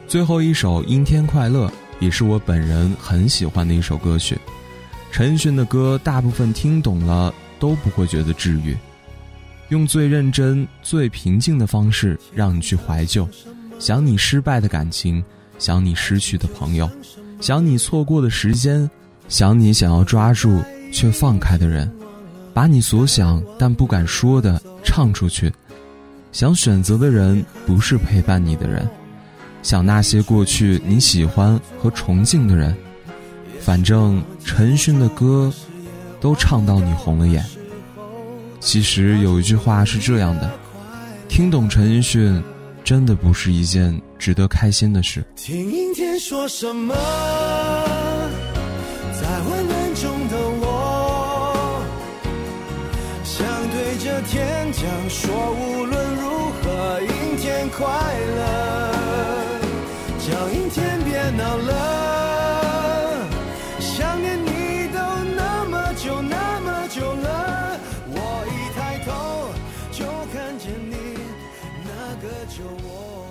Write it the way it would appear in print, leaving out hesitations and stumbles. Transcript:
最后一首《阴天快乐》也是我本人很喜欢的一首歌曲。陈奕迅的歌大部分听懂了都不会觉得治愈，用最认真最平静的方式让你去怀旧，想你失败的感情，想你失去的朋友，想你错过的时间，想你想要抓住却放开的人，把你所想但不敢说的唱出去，想选择的人不是陪伴你的人，想那些过去你喜欢和崇敬的人。反正陈奕迅的歌都唱到你红了眼。其实有一句话是这样的，听懂陈奕迅真的不是一件值得开心的事。 听阴天说什么，在混乱中的我，想对着天讲说，无论如何阴天快乐，叫阴天别闹了，想念你都那么久那么久了，我一抬头就看见你那个旧我。